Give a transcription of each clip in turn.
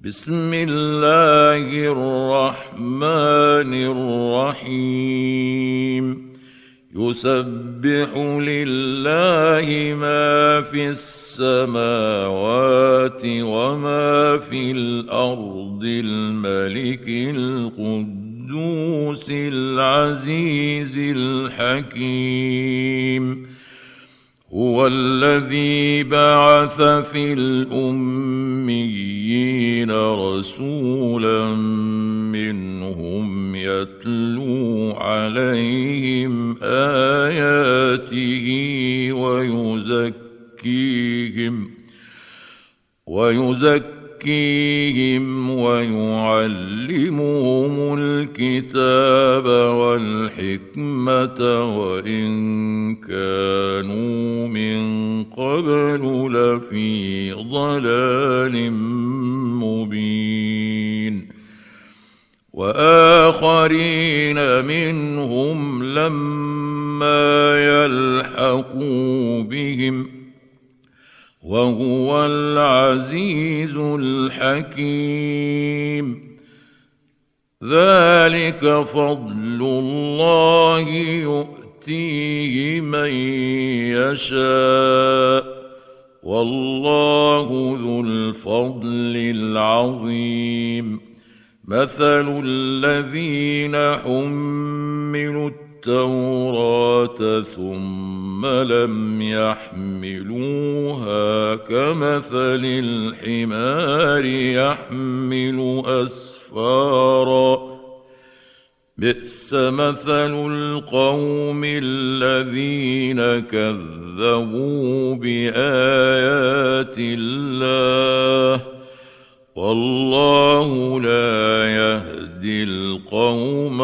بسم الله الرحمن الرحيم. يسبح لله ما في السماوات وما في الأرض الملك القدوس العزيز الحكيم. هو الذي بعث في الأميين رسولا منهم يتلو عليهم آياته ويزكيهم ويعلمهم الكتاب والحكمة وإن كانوا من قبل لفي ضلال مبين. وآخرين منهم لما يلحقوا بهم وهو العزيز الحكيم. ذلك فضل الله يؤتيه من يشاء والله ذو الفضل العظيم. مثل الذين حملوا التوراة ثم لم يحملوها كمثل الحمار يحمل أسفارا. بئس مثل القوم الذين كذبوا بآيات الله والله لا يهدي القوم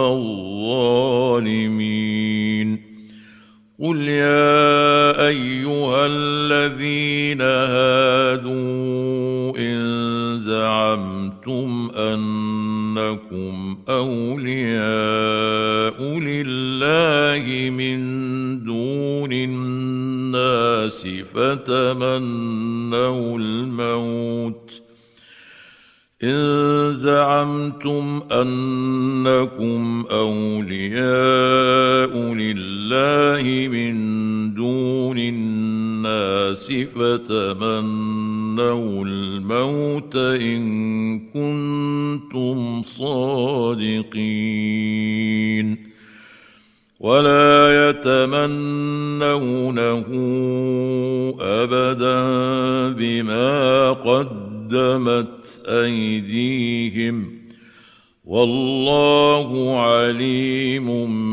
الظالمين. قل يا أيها الذين هادوا إن زعمتم أنكم أولياء لله من دون الناس فتمنوا الموت إن زعمتم أنكم أولياء لله من دون الناس فتمنوا الموت إن كنتم صادقين ولا يتمنونه أبدا بما قدمت أيديهم والله عليم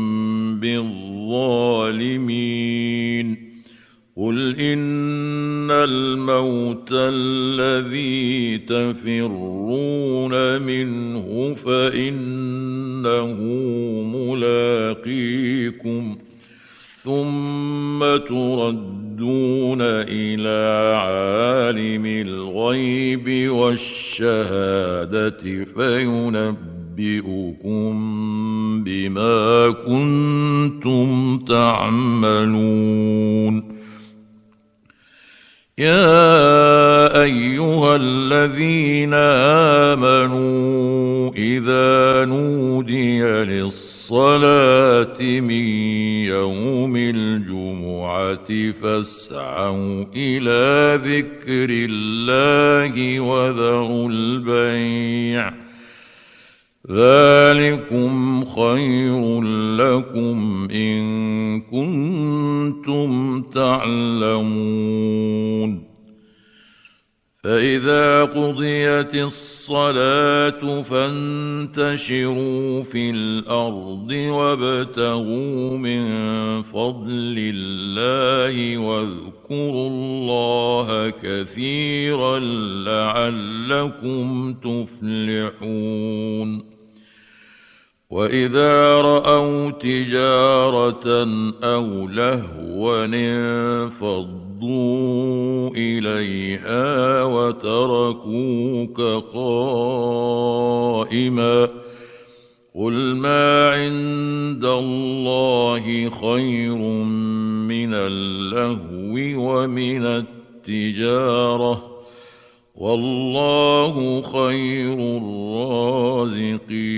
بالظالمين. قل إن الموت الذي تفرون منه فإنه ملاقيكم ثم تردون إلى عالم الغيب والشهادة فينبئكم بما كنتم تعملون. يا أيها الذين آمنوا إذا نودي للصلاة من يوم الجمعة فاسعوا إلى ذكر الله وذروا البيع ذلكم خير لكم إن كنتم تعلمون. فإذا قضيت الصلاة فانتشروا في الأرض وابتغوا من فضل الله واذكروا الله كثيرا لعلكم تفلحون. وإذا رأوا تجارة أو لهوا انفضوا إليها وتركوك قائما. قل ما عند الله خير من اللهو ومن التجارة والله خير الرازقين.